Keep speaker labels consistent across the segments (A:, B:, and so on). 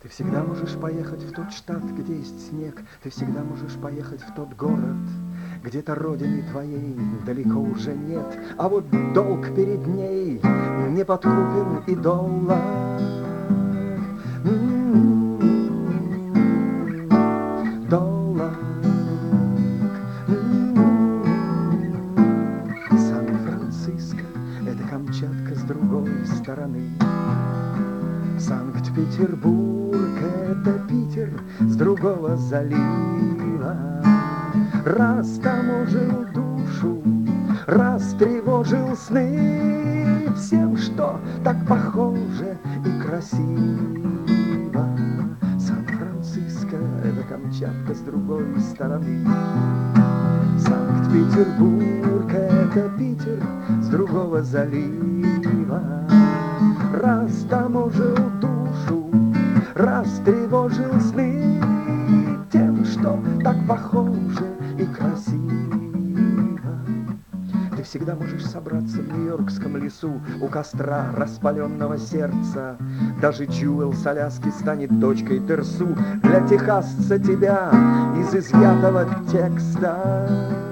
A: Ты всегда можешь поехать в тот штат, где есть снег. Ты всегда можешь поехать в тот город, где-то родины твоей далеко уже нет. А вот долг перед ней не подкупен и доллар. Доллар. Сан-Франциско — это Камчатка с другой стороны. Санкт-Петербург — это Питер с другого залива. Растаможил душу, растревожил сны всем, что так похоже и красиво. Сан-Франциско — это Камчатка с другой стороны. Санкт-Петербург — это Питер с другого залива. Растаможил душу, растревожил сны тем, что так похоже и красиво. Ты всегда можешь собраться в нью-йоркском лесу у костра распаленного сердца. Даже Джуэл с Аляски станет дочкой Дерсу для техасца тебя из изъятого текста.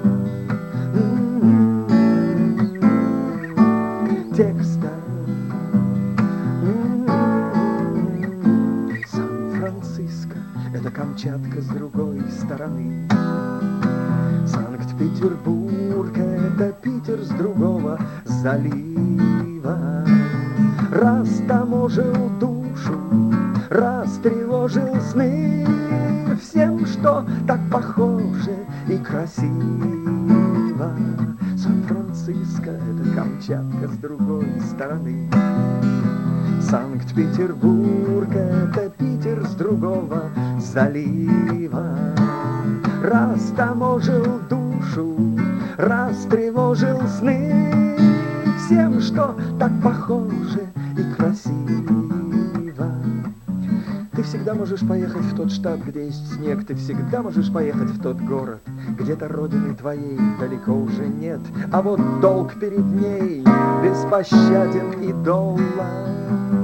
A: Текста. Сан-Франциско — это Камчатка с другой стороны. Санкт-Петербург — это Питер с другого залива. Растаможил душу, растревожил сны всем, что так похоже и красиво. Сан-Франциско — это Камчатка с другой стороны. Санкт-Петербург — это Питер с другого залива. Растаможил душу, растревожил сны всем, что так похоже и красиво. Ты всегда можешь поехать в тот штат, где есть снег. Ты всегда можешь поехать в тот город, где-то родины твоей далеко уже нет. А вот долг перед ней беспощаден и доллар.